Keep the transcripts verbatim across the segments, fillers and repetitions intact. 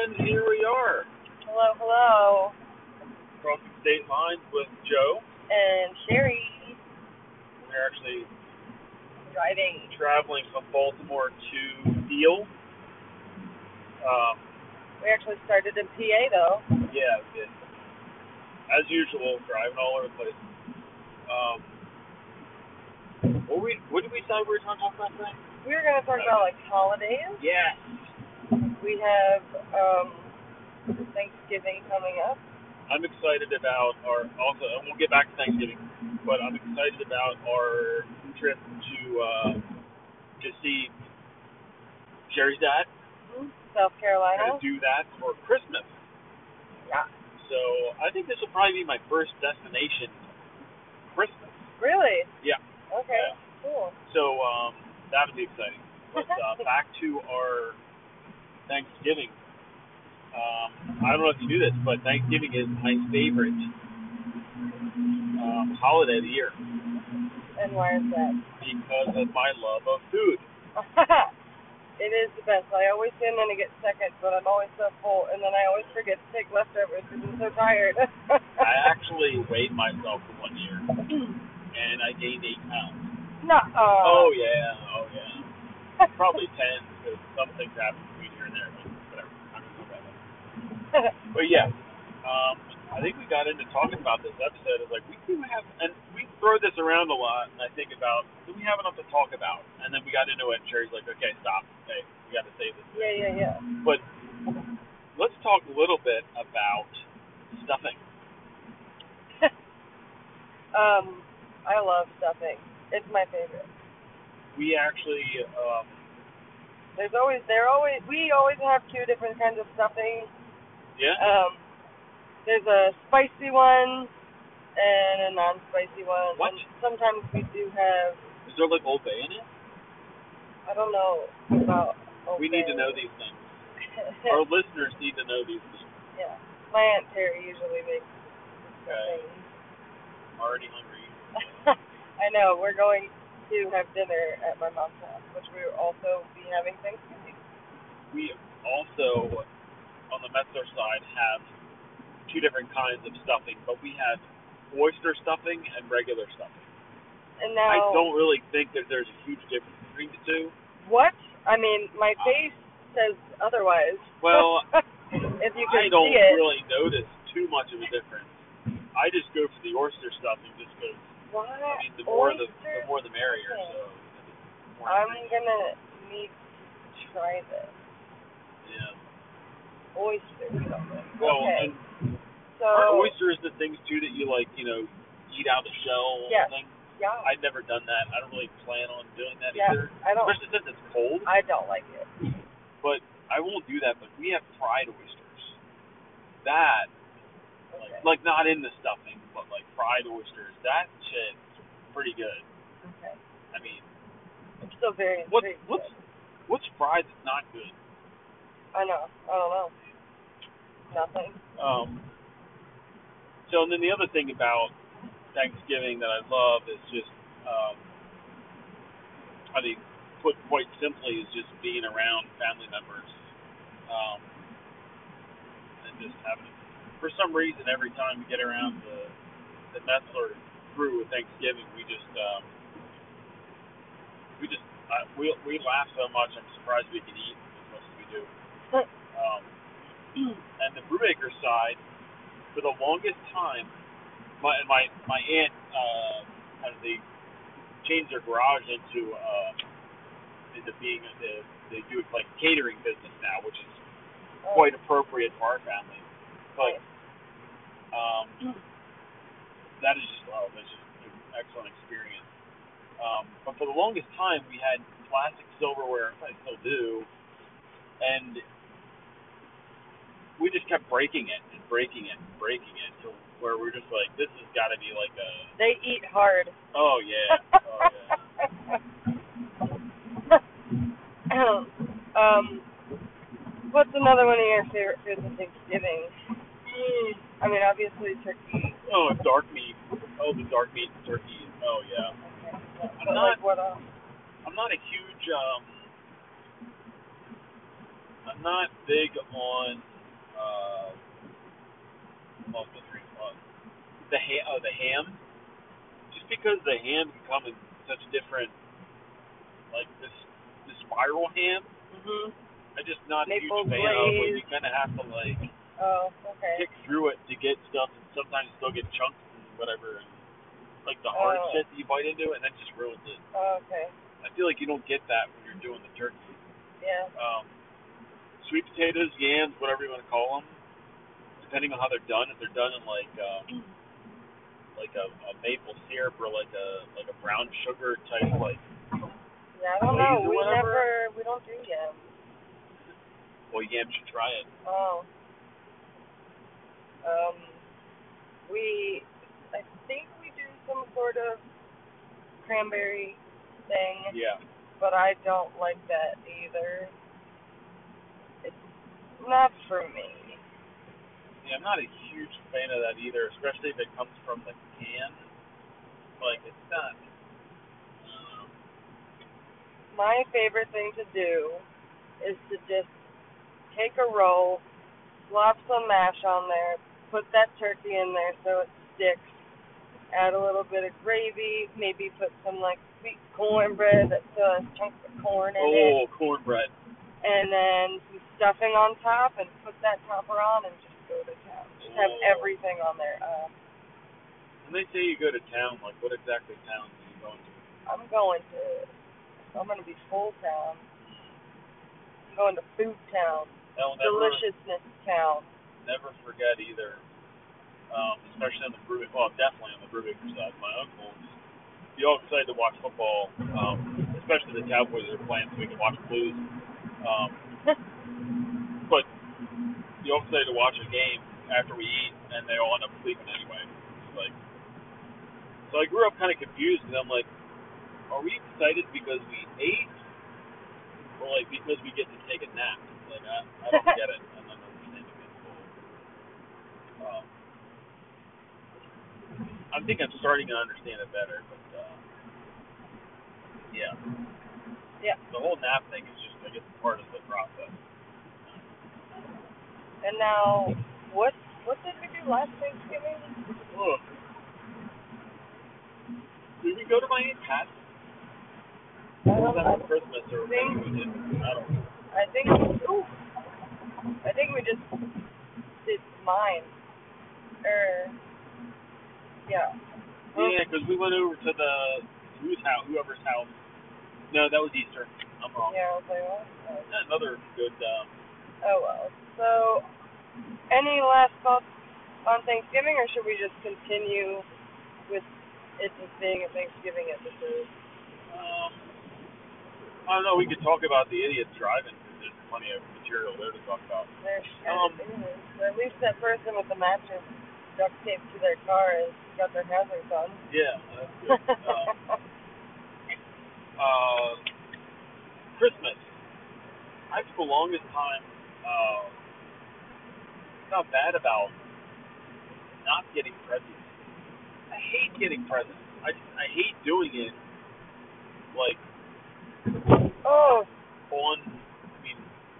And here we are, Hello, hello. crossing state lines with Joe. And Sherry. We're actually Driving. traveling from Baltimore to Deal. Um, We actually started in P A, though. yeah, we did. As usual, driving all over the place. Um, what, we, what did we say we were going to talk about today? We were going to talk about, like, holidays. Yes. We have um, Thanksgiving coming up. I'm excited about our, also, and we'll get back to Thanksgiving, but I'm excited about our trip to, uh, to see Sherry's dad. Mm-hmm. South Carolina. We're going to do that for Christmas. Yeah. So I think this will probably be my first destination Christmas. Really? Yeah. Okay, Yeah. cool. So um, that'll be exciting. But uh, back to our Thanksgiving. Um, I don't know if you knew this, but Thanksgiving is my favorite um, holiday of the year. And why is that? Because of my love of food. It is the best. I always say I'm going to get second, but I'm always so full, and then I always forget to take leftovers because I'm so tired. I actually weighed myself for one year, and I gained eight pounds. No. Uh, Oh, yeah. Oh, yeah. Probably ten, because some things happen between here and there, but whatever. I'm going to go about that. But, yeah. Um, I think we got into talking about this episode. It's like, we do have, and we throw this around a lot, and I think about, do we have enough to talk about? And then we got into it, and Sherry's like, okay, stop. Hey, we got to save this. Yeah, yeah, yeah. But let's talk a little bit about stuffing. um, I love stuffing. It's my favorite. We actually, um, There's always, there always, we always have two different kinds of stuffing. yeah? Um, there's a spicy one and a non-spicy one. What? And sometimes we do have, Is there like Old Bay in it? I don't know about. We need to know these things. Our listeners need to know these things. Yeah. My Aunt Terry usually makes Okay. things. I'm already hungry. I know. We're going to have dinner at my mom's house, which we will also be having Thanksgiving. We also, on the Metzler side, have two different kinds of stuffing, but we have oyster stuffing and regular stuffing. And now, I don't really think that there's a huge difference between the two. What? I mean, my face says otherwise. Well, if you can I don't see it. really notice too much of a difference. I just go for the oyster stuffing just because, What? I mean, the more the, Oyster? the more the merrier. Okay. So the more I'm ingredients. gonna need to try this. Yeah. Oyster stuffing. Well, okay. and So. are oysters the things too that you like, you know, eat out the shell Yes. thing? Yeah. I've never done that. I don't really plan on doing that Yeah, either. I don't. Especially since it's cold. I don't like it. But I won't do that. But we have fried oysters. That, Okay. like, like not in the stuffing, but like fried oysters. That shit's pretty good. Okay. I mean, I'm still very what intrigued. what's what's fried that's not good? I know. I don't know. Nothing. Um. So and then the other thing about Thanksgiving that I love is just, um, I think, put quite simply, is just being around family members, um, and just having. For some reason, every time we get around the the Metzler crew with Thanksgiving, we just um, we just uh, we we laugh so much. I'm surprised we can eat as much as we do. Um, and the Brubaker side, for the longest time. My my my aunt uh, kind of they changed their garage into uh, into being the they do it like catering business now, which is quite appropriate for our family. But um, that is just oh, that's just an excellent experience. Um, but for the longest time, we had plastic silverware. I still do, and we just kept breaking it and breaking it and breaking it to where we're just like, this has got to be like a. They eat hard. Oh yeah. Oh yeah. um, what's another one of your favorite foods of Thanksgiving? I mean, obviously turkey. Oh, dark meat. Oh, the dark meat and turkey. Oh yeah. Okay. I'm But not. like what else? I'm not a huge. Um, I'm not big on uh, well, the three, uh, the ham, oh, the ham. Just because the ham can come in such different, like this, the spiral ham. Mhm. I'm just not a Maple huge fan glaze. of. Like, you kind of have to like Oh, okay. pick through it to get stuff, and sometimes still get chunks and whatever, and like the hard Oh. shit that you bite into it, and that just ruins it. Oh, okay. I feel like you don't get that when you're doing the turkey. Yeah. Um, sweet potatoes, yams, whatever you want to call them, depending on how they're done. If they're done in like um, like a, a maple syrup or like a like a brown sugar type, like Yeah, I don't know. glaze or We whatever. never, we don't do yams. Well, yams should try it. Oh. Um, we, I think we do some sort of cranberry thing, Yeah. but I don't like that either. It's not for me. Yeah, I'm not a huge fan of that either, especially if it comes from the can. Like, it's not. Um, My favorite thing to do is to just take a roll, slop some mash on there, put that turkey in there so it sticks, add a little bit of gravy, maybe put some like sweet cornbread that still has chunks of corn in it, oh, cornbread. and then some stuffing on top, and put that topper on and just go to town. Just have Oh. everything on there. Uh, When they say you go to town, like, what exactly town are you going to? I'm going to, I'm going to be full town. I'm going to food town, I'll never, deliciousness town. never forget either, um, especially on the Brubaker, well, definitely on the Brubaker side. My uncle was be all excited to watch football, um, especially the Cowboys are playing so we can watch Blues. Um, but be all excited to watch a game after we eat, and they all end up sleeping anyway. It's like, so I grew up kind of confused, and I'm like, are we excited because we ate, or like because we get to take a nap? Like, I, I don't get it. I'm not understanding it. Um, I think I'm starting to understand it better, but uh, yeah. Yeah. The whole nap thing is just, I guess, part of the process. And now, what what did we do last Thanksgiving? Ugh. Did we go to my Aunt Pat's? I Or was don't that know. for Christmas, or maybe we didn't? I don't know. I think, ooh, I think we just did mine. Er, yeah. Yeah, because we went over to the, whose house, whoever's house. No, that was Easter. I'm wrong. Yeah, I was like, what? Yeah, another good, um, Oh, well. So, any last thoughts on Thanksgiving, or should we just continue with it just being a Thanksgiving episode? um, I don't know, we could talk about the idiots driving, because there's plenty of material there to talk about. There Um, is. At least that person with the mattress duct taped to their car has got their hazards on. Yeah, that's good. um, uh, Christmas. I, for the longest time, uh, felt bad about not getting presents. I hate getting presents. I, I hate doing it, like, Oh, on, I mean,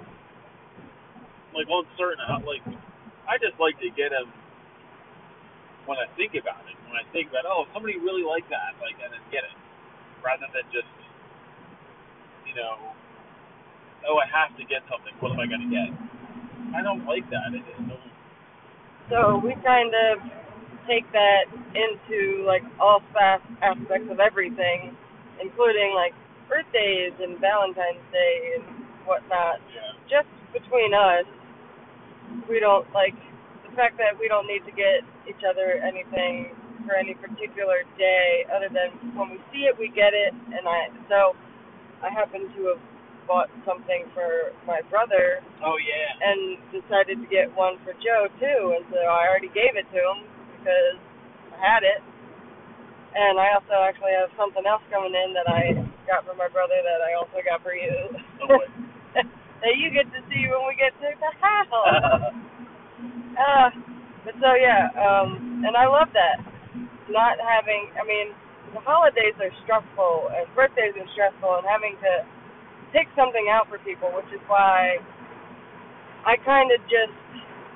like, on certain, like, I just like to get them when I think about it. When I think about, oh, somebody really liked that, like, and then get it. Rather than just, you know, oh, I have to get something, what am I going to get? I don't like that. I just don't. so we kind of take that into, like, all fast aspects of everything, including, like, birthdays and Valentine's Day and whatnot. Yeah. Just between us, we don't, like, the fact that we don't need to get each other anything for any particular day other than when we see it, we get it. And I, so I happen to have bought something for my brother. Oh, yeah. And decided to get one for Joe, too. And so I already gave it to him because I had it. And I also actually have something else coming in that I got for my brother that I also got for you. Oh, boy. That you get to see when we get to the house. uh, but so, yeah, um, and I love that. Not having, I mean, the holidays are stressful, and birthdays are stressful, and having to pick something out for people, which is why I kind of just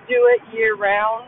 do it year round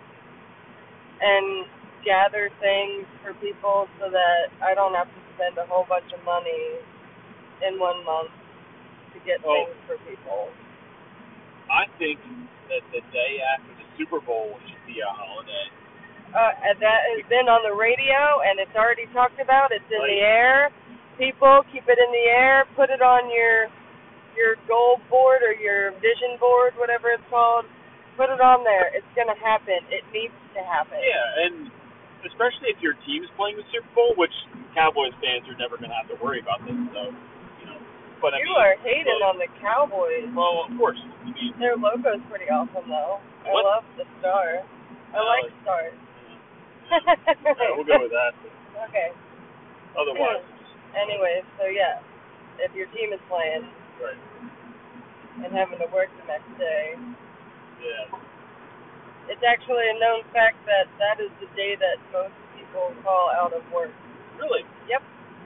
and gather things for people so that I don't have to spend a whole bunch of money in one month to get oh, things for people. I think that the day after the Super Bowl should be a holiday. Uh, and that has been on the radio, and it's already talked about. It's in like, the air. People, keep it in the air. Put it on your your goal board or your vision board, whatever it's called. Put it on there. It's going to happen. It needs to happen. Yeah, and especially if your team is playing the Super Bowl, which Cowboys fans are never going to have to worry about this, so, you know. But, I you mean, are hating like, on the Cowboys. Well, of course. I mean, their logo's pretty awesome, though. I what? love the star. I uh, like stars. Yeah. Yeah, we'll go with that. Okay. Otherwise. Anyway, so yeah, if your team is playing right. and having to work the next day, yeah, it's actually a known fact that that is the day that most people call out of work. Really? Yep.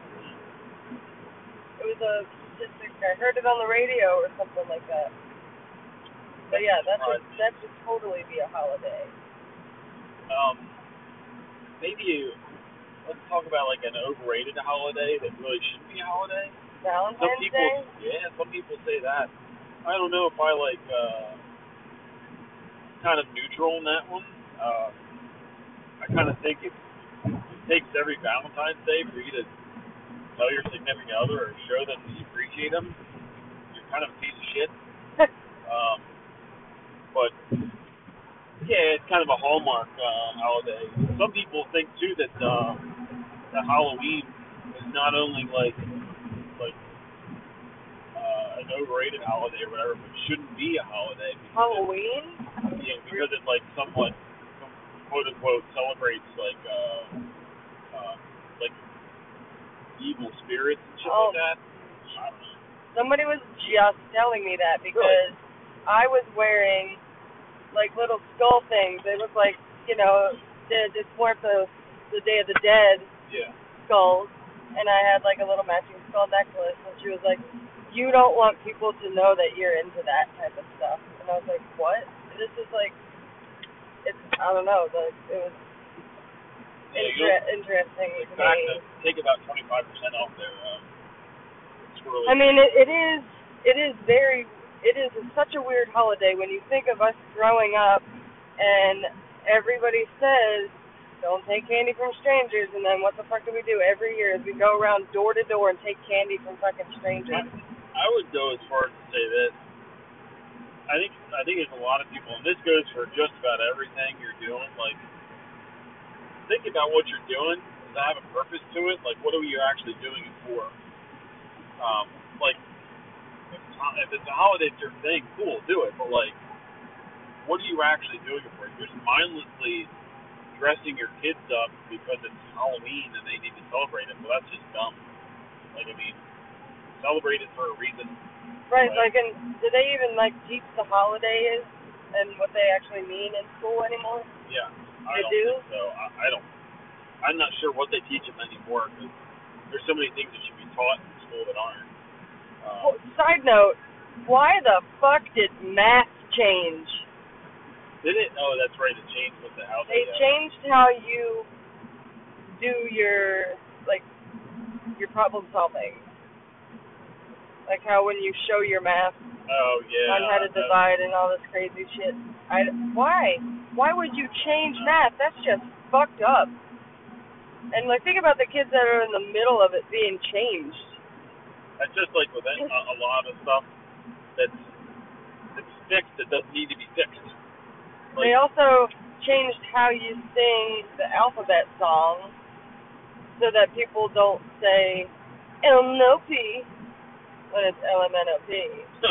It was a statistic. I heard it on the radio or something like that. But yeah, that should that should totally be a holiday. Um, maybe you. Let's talk about like an overrated holiday that really shouldn't be a holiday. Valentine's some people, Day? Yeah, some people say that. I don't know if I like uh, kind of neutral in that one. Uh, I kind of think it, it takes every Valentine's Day for you to tell your significant other or show them that you appreciate them. You're kind of a piece of shit. um, but yeah, it's kind of a hallmark uh, holiday. Some people think too that. Uh, that Halloween is not only like like uh, an overrated holiday or whatever, but shouldn't be a holiday. Halloween? It, yeah, because it like somewhat quote unquote celebrates like uh, uh, like evil spirits and shit oh. like that. I don't know. Somebody was just telling me that because really? I was wearing like little skull things. They look like, you know, it's more the the Day of the Dead. Yeah. Skulls, and I had like a little matching skull necklace, and she was like, you don't want people to know that you're into that type of stuff. And I was like, what? This is like, it's, I don't know, the, it was yeah, inter- interesting like to me. To take about twenty-five percent off their um, swirly. I mean, it, it is, it is very, it is such a weird holiday when you think of us growing up, and everybody says, don't take candy from strangers, and then what the fuck do we do every year is we go around door to door and take candy from fucking strangers. I, I would go as far as to say this. I think I think there's a lot of people, and this goes for just about everything you're doing, like, think about what you're doing. Does it have a purpose to it? Like, what are you actually doing it for? Um, like, if it's, if it's a holiday it's your thing, cool, do it, but, like, what are you actually doing it for? You're just mindlessly dressing your kids up because it's Halloween and they need to celebrate it. Well, that's just dumb. Like, I mean, celebrate it for a reason. Right, like, and do they even, like, teach the holidays and what they actually mean in school anymore? Yeah, I they don't do? think so. I, I don't, I'm not sure what they teach them anymore because there's so many things that should be taught in school that aren't. Um, well, side note, why the fuck did math change? Did it? Oh, that's right. It changed with the how they. They uh, changed how you do your like your problem solving, like how when you show your math. Oh yeah. On how to divide and all this crazy shit. I why? Why would you change math? That's just fucked up. And like think about the kids that are in the middle of it being changed. That's just like with a, a lot of stuff that's it's fixed that doesn't need to be fixed. Like, they also changed how you sing the alphabet song so that people don't say L M N O P when it's L M N O P.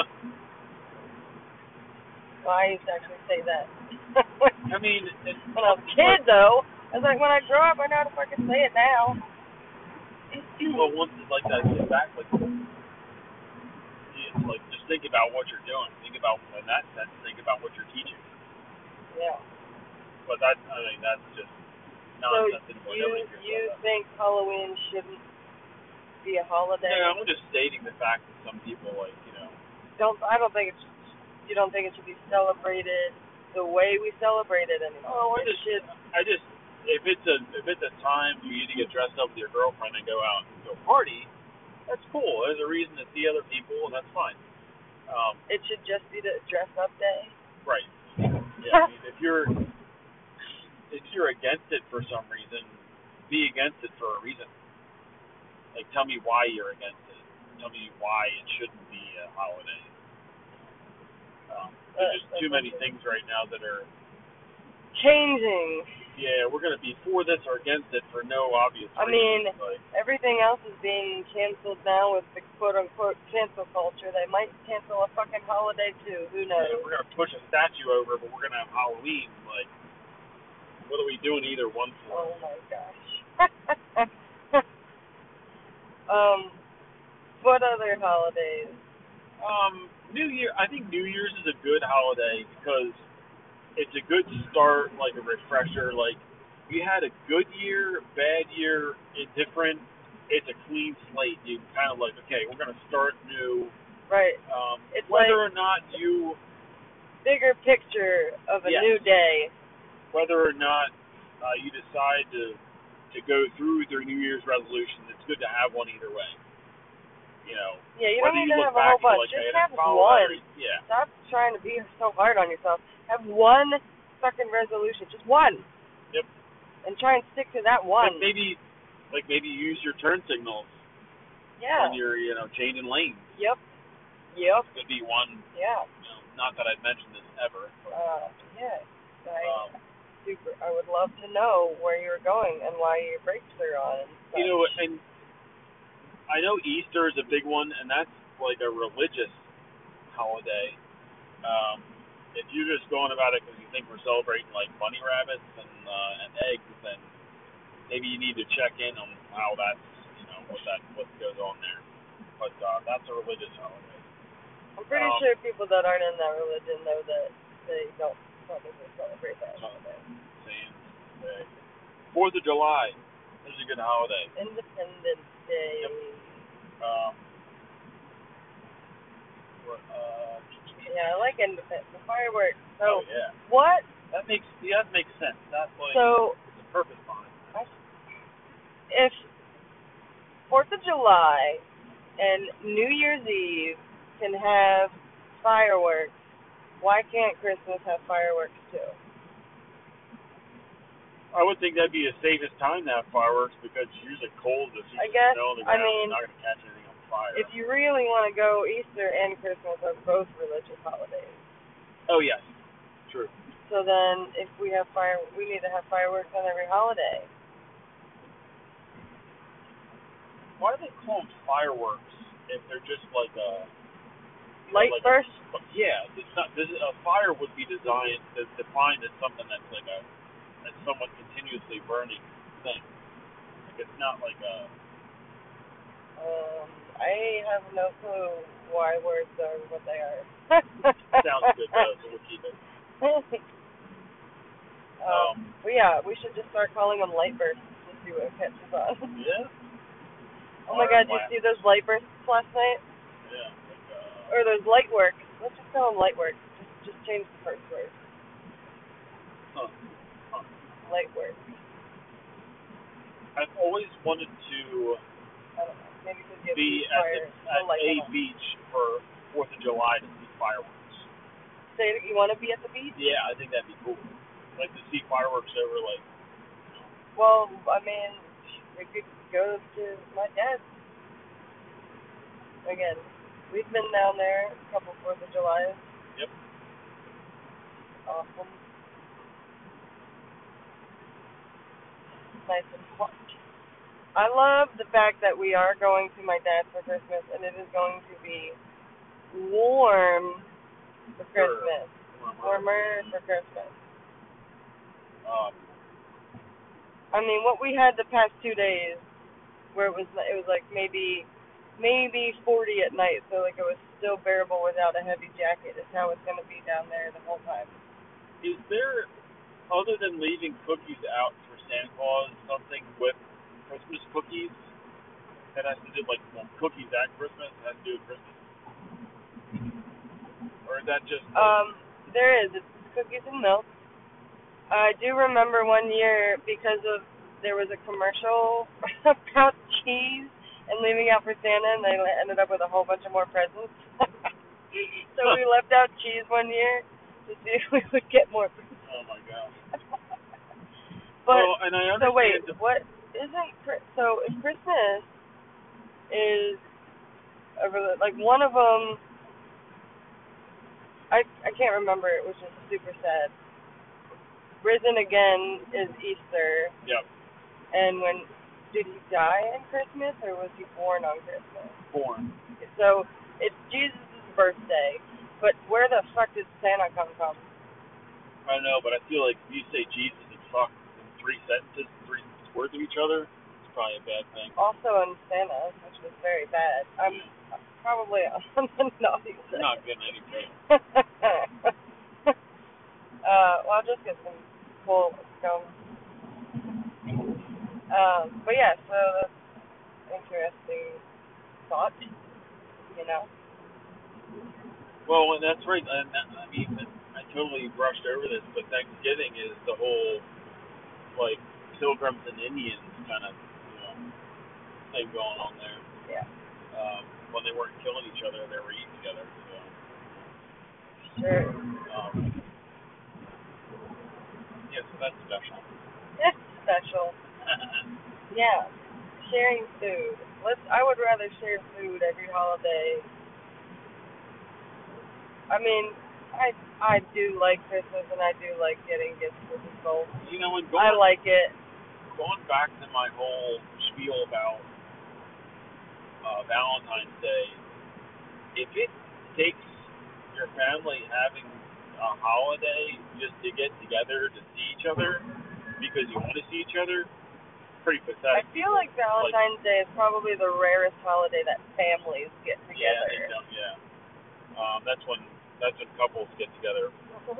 Well, I used to actually say that. I mean, it's, when I was a kid, though, I was like, when I grow up, I know how to fucking say it now. Well, once it's like that, get back, like, it's like, just think about what you're doing. Think about, in that sense, think about what you're teaching. Yeah. But that, I mean, that's just nonsense. So you, you think Halloween shouldn't be a holiday? Yeah, I'm just stating the fact that some people, like, you know. Don't, I don't think it's, you don't think it should be celebrated the way we celebrate it anymore. Oh, I just, I just, if it's a, if it's a time for you to get dressed up with your girlfriend and go out and go party, that's cool. There's a reason to see other people, and that's fine. Um, it should just be the dress up day. Right. Yeah. I mean, if you're, if you're against it for some reason, be against it for a reason. Like, tell me why you're against it. Tell me why it shouldn't be a holiday. Um, there's just too many things right now that are changing. Yeah, we're gonna be for this or against it for no obvious reason. I mean, like, everything else is being canceled now with the quote-unquote cancel culture. They might cancel a fucking holiday too. Who knows? Yeah, we're gonna push a statue over, but we're gonna have Halloween. Like, what are we doing either one for? Oh my gosh. um, what other holidays? Um, New Year. I think New Year's is a good holiday because it's a good start, like a refresher. Like, you had a good year, bad year, indifferent. It's a clean slate. You kind of like, okay, we're gonna start new. Right. Um, it's whether like or not you bigger picture of a yes. new day. Whether or not uh, you decide to to go through with your New Year's resolution, it's good to have one either way. You know. Yeah, you don't need you to have a whole bunch. Like, Just hey, have one. Yeah. Stop trying to be so hard on yourself. Have one fucking resolution. Just one. Yep. And try and stick to that one. Like maybe, like maybe use your turn signals. Yeah. When you're, you know, changing lanes. Yep. Yep. Could be one. Yeah. You know, not that I've mentioned this ever. But, uh, yeah. I, um, super. I would love to know where you were going and why your brakes are on. And stuff. You know, and I know Easter is a big one, and that's like a religious holiday. Um, if you're just going about it because you think we're celebrating like bunny rabbits and uh, and eggs, then maybe you need to check in on how that's, you know, what that what goes on there. But uh, that's a religious holiday. I'm pretty um, sure people that aren't in that religion know that they don't probably celebrate that holiday. Same day. Fourth of July is a good holiday. Independence Day. Yep. Um. Uh, yeah, I like Independence. The fireworks. So, oh yeah. What? That makes yeah, that makes sense. That's like so, the purpose behind it. If Fourth of July and New Year's Eve can have fireworks, why can't Christmas have fireworks too? I would think that'd be the safest time to have fireworks because it's usually cold. It's usually I guess. snow on the I ground. mean, You're not gonna catch anything on fire. If you really want to go, Easter and Christmas are both religious holidays. Oh yes, true. So then, if we have fire, we need to have fireworks on every holiday. Why do they call them fireworks if they're just like a light like burst? A, yeah, it's not. This is, a fire would be designed, as defined as something that's like a, that's somewhat continuously burning thing. Like it's not like a. Um, I have no clue why words are what they are. Sounds good though, so we'll keep it. um, um, but yeah, we should just start calling them light bursts to see what catches on. Yeah. Oh my God, did you see those light bursts last night? Yeah. Like, uh, or those light works. Let's just call them light works. Just, just change the first word. Huh. Huh. Light works. I've always wanted to I don't know. Maybe because you have be at, fire, the, at light a on. beach for Fourth of July to see fireworks. Say you want to be at the beach? Yeah, I think that'd be cool. Like to see fireworks over like. You know. Well, I mean, we could go to my dad's. Again, we've been down there a couple Fourth of July. Yep. Awesome. Nice and hot. I love the fact that we are going to my dad's for Christmas, and it is going to be warm for Christmas. Warmer. Warmer for Christmas. Um. I mean, what we had the past two days, where it was it was like maybe maybe forty at night, so like it was still bearable without a heavy jacket. Is how it's going to be down there the whole time. Is there, other than leaving cookies out for Santa Claus, something with Christmas cookies that has to do like well, cookies at Christmas has to do with Christmas, or is that just? Like, um, there is. It's cookies and milk. I do remember one year because of there was a commercial about cheese and leaving out for Santa, and they ended up with a whole bunch of more presents. So we left out cheese one year to see if we would get more presents. Oh my gosh. But well, and I understand. So wait, the, what isn't so? If Christmas is a, like one of them, I I can't remember. It was just super sad. Risen Again is Easter. Yep. And when did he die in Christmas, or was he born on Christmas? Born. So it's Jesus' birthday, but where the fuck did Santa come from? I don't know, but I feel like if you say Jesus and fuck in three sentences, three words of each other, it's probably a bad thing. Also in Santa, which was very bad. I'm yeah. probably on the naughty side. You're not getting any pay. uh, well, I'll just get some cool scum. Um, but yeah, so that's an interesting thought, you know. Well, and that's right. And that, I mean, I totally brushed over this, but Thanksgiving is the whole, like, Pilgrims and Indians kind of, you know, thing going on there. Yeah. Um, when they weren't killing each other, they were eating together. So. Sure. Um, yeah, so that's special. It's special. Yeah. Sharing food. Let's. I would rather share food every holiday. I mean, I I do like Christmas, and I do like getting gifts for people. You know, and going, I like it. Going back to my whole spiel about uh, Valentine's Day, if it takes your family having a holiday just to get together to see each other because you want to see each other, pretty pathetic. I feel like Valentine's like, Day is probably the rarest holiday that families get together. Yeah, they don't, yeah. Um, that's when that's when couples get together.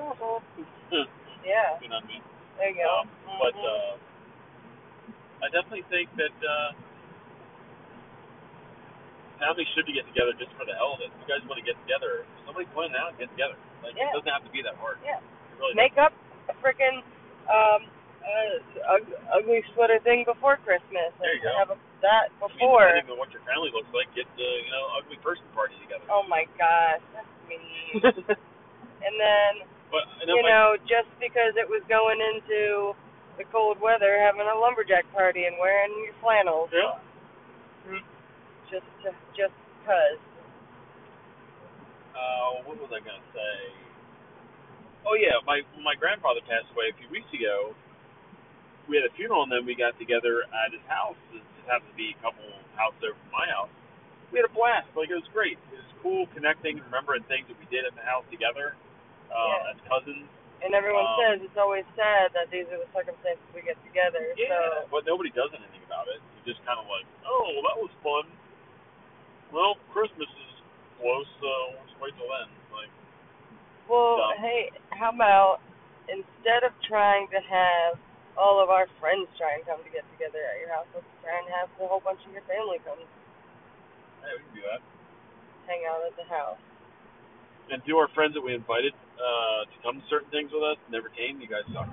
Yeah. You know what I mean? There you go. Um, mm-hmm. But uh, I definitely think that uh, families should get together just for the hell of it. If you guys want to get together, somebody plan it out and get together. Like yeah. It doesn't have to be that hard. Yeah. It really Make up a freaking um, uh, ugly sweater thing before Christmas. There you go. Have a, that before. I mean, depending on what your family looks like, get the you know ugly person party together. Oh my gosh, that's mean. And then, but, and you know, I, just because it was going into the cold weather, having a lumberjack party and wearing your flannels. Yeah. Mm-hmm. Just, to, just cause. Uh, what was I gonna say? Oh yeah, my my grandfather passed away a few weeks ago. We had a funeral and then we got together at his house. It just happened to be a couple houses over from my house. We had a blast. Like, it was great. It was cool connecting and remembering things that we did at the house together uh, yeah. as cousins. And everyone um, says it's always sad that these are the circumstances we get together. Yeah, so. But nobody does anything about it. You just kind of like, oh, well, that was fun. Well, Christmas is close, so let's wait till then. Like, well, dumb. Hey, how about instead of trying to have all of our friends try and come to get together at your house, let's try and have a whole bunch of your family come. Yeah, we can do that. Hang out at the house. And do our friends that we invited uh, to come to certain things with us never came? You guys suck.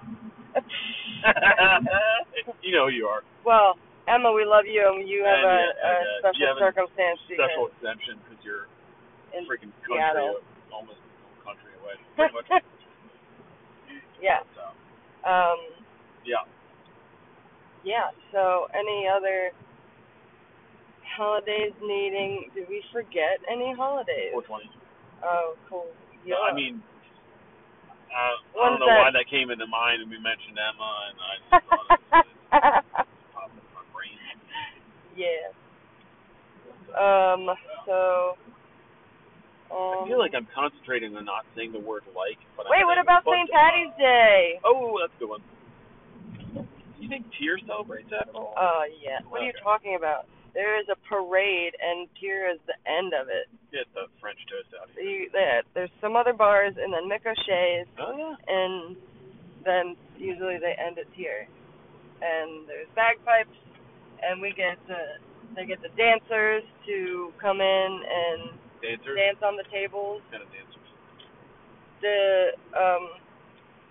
You know who you are. Well, Emma, we love you, and you have and, a, yeah, a uh, special have circumstance. A special exemption because you're in freaking Seattle. country, almost country away. Pretty much. Yeah. So. Um. Yeah. Yeah. So, any other holidays needing? Did we forget any holidays? four twenty. Oh, cool. Yeah. No, I mean, uh, I don't know that... why that came into mind, and we mentioned Emma, and I just thought it was popped in my brain. Yeah. Um. So. Um, I feel like I'm concentrating on not saying the word like. But wait, I'm what about Saint Patty's Day? Oh, that's a good one. Do you think Tyr celebrates that at all? Oh, uh, yeah. What okay. are you talking about? There is a parade, and Tyr is the end of it. Yeah, it's the French toast out here. You, there, there's some other bars, and then Mick O'Shea's. Oh, yeah. And then usually they end at Tyr. And there's bagpipes, and we get the, they get the dancers to come in and dancers? dance on the tables. What kind of dancers? The, um,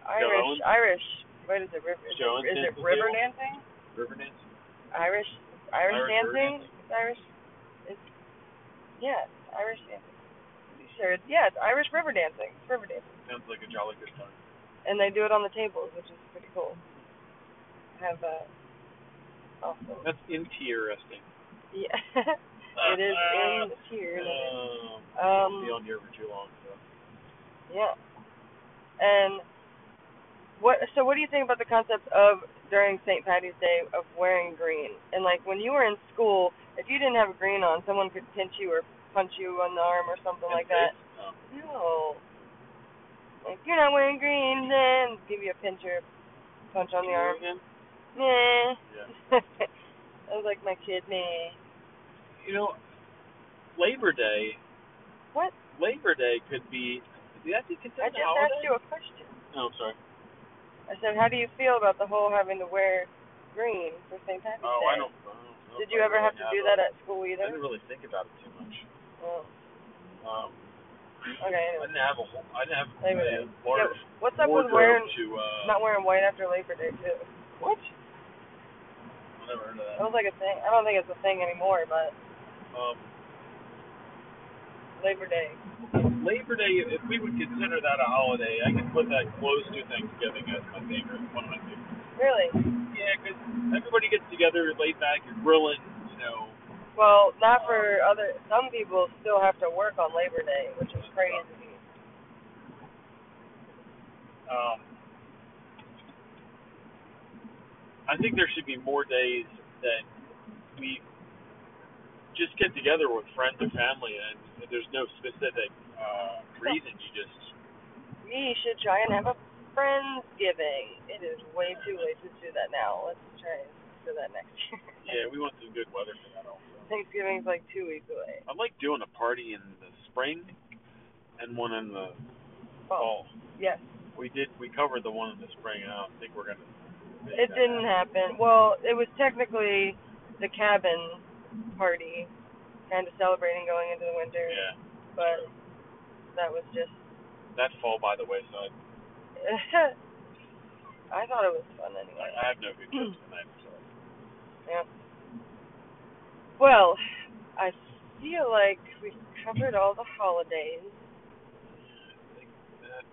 Irish, Owens? Irish. What is it? River, is Joe it, is it Owens river table? dancing? River dancing? Irish, Irish, Irish dancing. river dancing? It's Irish. It's yeah, it's Irish dancing. Pretty sure. It's, yeah, it's Irish river dancing. It's river dancing. Sounds like a jolly good time. And they do it on the tables, which is pretty cool. Have uh, awesome. That's interesting. Yeah, it is in the tier. Um, um, I'll be on here for too long. So. Yeah. And what? So, what do you think about the concept of during Saint Patty's Day of wearing green? And like when you were in school, if you didn't have green on, someone could pinch you or punch you on the arm or something And like that. Oh. No. Like you're not wearing green, then give you a pinch or punch on the arm. Again? Nah. Yeah. I was like my kid, nah. You know, Labor Day. What? Labor Day could be. Is that considered I just a holiday? asked you a question. Oh, I'm sorry. I said, how do you feel about the whole having to wear green for Saint Patrick's Oh, Day? I don't. I don't know Did if you I ever really have to have do a, that at school I either? didn't really think about it too much. Oh. Um. Okay. I Anyway. didn't have a whole. I didn't have Labor a Day. large Yeah, what's up with wardrobe wearing to. Uh, not wearing white after Labor Day too? What? I never heard of that. That was like a thing. I don't think it's a thing anymore, but Um. Labor Day. Labor Day, if we would consider that a holiday, I can put that close to Thanksgiving as my favorite, one of my favorites. Really? Yeah, because everybody gets together, laid back, you're grilling, you know. Well, not for other. Some people still have to work on Labor Day, which is crazy. Um, I think there should be more days that we just get together with friends or family, and there's no specific uh, reason. You just We should try and have a Friendsgiving. It is way too late to do that now. Let's try and do that next year. Yeah, we want some good weather for that also. Thanksgiving's like two weeks away. I like doing a party in the spring and one in the Fall. fall. Yes. We did. We covered the one in the spring, and I don't think we're gonna. It didn't happen. Well, it was technically the cabin party, kind of celebrating going into the winter. Yeah. But that was just. That fall by the wayside. I thought it was fun anyway. I have no good jokes tonight, so. Yeah. Well, I feel like we've covered all the holidays. I think that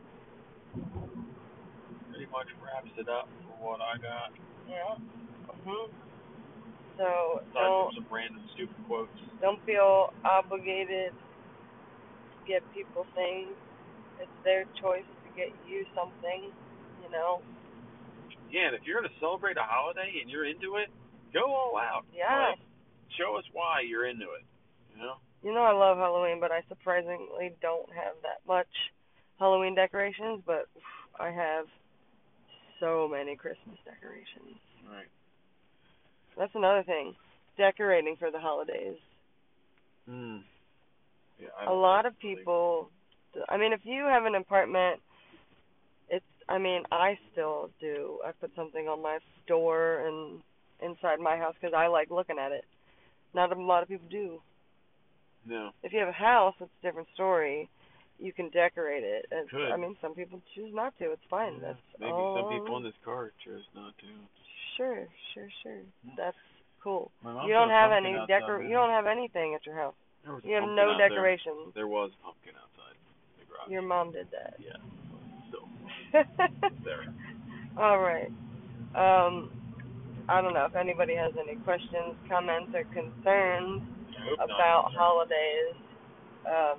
pretty much wraps it up for what I got. Yeah. Mhm. So Aside don't from some random stupid quotes. don't feel obligated to get people things. It's their choice to get you something, you know. Yeah, and if you're gonna celebrate a holiday and you're into it, go all out. Yeah. Like, show us why you're into it. You know. You know I love Halloween, but I surprisingly don't have that much Halloween decorations, but I have so many Christmas decorations. Right. That's another thing. Decorating for the holidays. Mm. Yeah, I A lot of people, I mean, if you have an apartment, it's, I mean, I still do. I put something on my door and inside my house because I like looking at it. Not a lot of people do. No. If you have a house, it's a different story. You can decorate it. It's, Could. I mean, some people choose not to. It's fine. Yeah. That's Maybe all. some people in this car chose not to. Sure, sure, sure. That's cool. My mom You don't put a have pumpkin any outside, decor. man. You don't have anything at your house. There was a You have pumpkin no out there. decorations. There was a pumpkin outside the garage. Your mom did that. Yeah. So there. All right. Um, I don't know if anybody has any questions, comments, or concerns I hope about not. holidays. Um,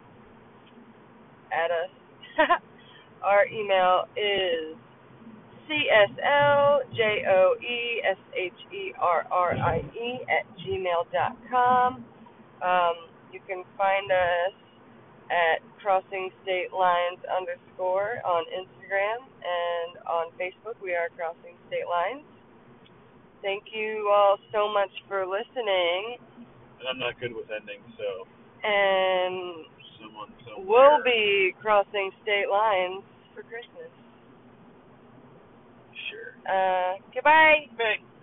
at us. Our email is C S L J O E S H E R R I E at gmail dot com. Um, you can find us at Crossing State Lines underscore on Instagram, and on Facebook we are Crossing State Lines. Thank you all so much for listening. And I'm not good with endings, so. And Someone somewhere. we'll be crossing state lines for Christmas. Sure. Uh, goodbye. Bye.